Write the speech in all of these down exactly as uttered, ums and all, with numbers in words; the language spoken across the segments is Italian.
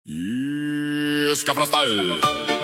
Yeah, Scafra Style.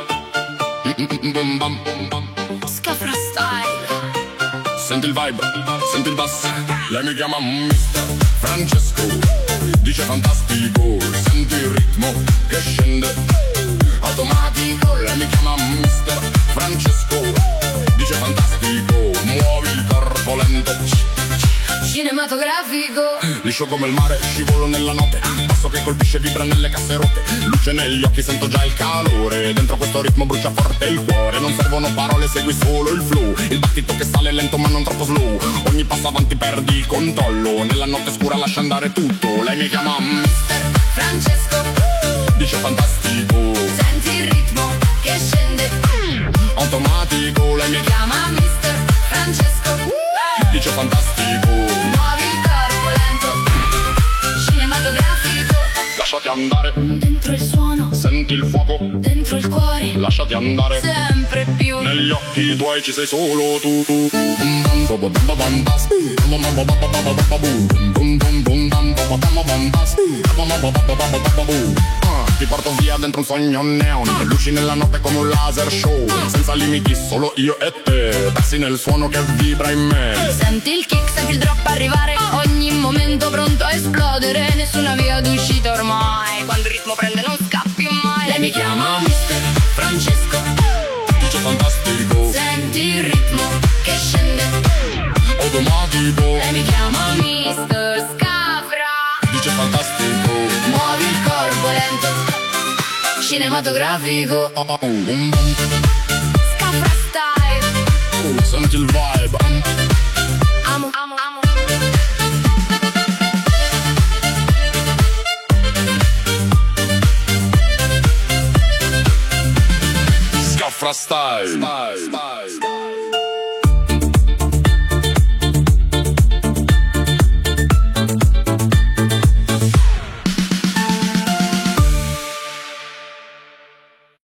Scafra Style. Senti il vibe, senti il bass. Lei mi chiama mister Francesco. Dice fantastico, senti il ritmo che scende automatico. Lei mi chiama mister Francesco. Dice fantastico, muovi il corpo lento Cinematografico. Liscio come il mare, scivolo nella notte. Passo che colpisce, vibra nelle casse rotte. Luce negli occhi, sento già il calore. Dentro questo ritmo brucia forte il cuore. Non servono parole, segui solo il flow. Il battito che sale lento ma non troppo slow. Ogni passo avanti perdi il controllo. Nella notte scura lascia andare tutto. Lei mi chiama mister Francesco. Dice fantastico, senti il ritmo che scende automatico. Lei mi chiama mister Francesco. Dice fantastico, muovi il corpo lento, cinematografico. lasciati andare, dentro il suono, senti il fuoco, dentro il cuore, lasciati andare, sempre più. negli occhi tuoi ci sei solo tu. Ti porto via dentro un sogno neon, luci nella notte come un laser show. Senza limiti, solo io e te, persi nel suono che vibra in me. Senti il kick, senti il drop arrivare, ogni momento pronto a esplodere. Nessuna via d'uscita ormai, quando il ritmo prende non scappi mai. Lei mi chiama mister Francesco. Dice fantastico, senti il ritmo che scende automatico. Lei mi chiama mister Scafra. Dice fantastico, muovi il corpo lento, cinematografico. Scafra Style. Senti il vibe. Amo, amo, amo. Scafra Style. Style. Style.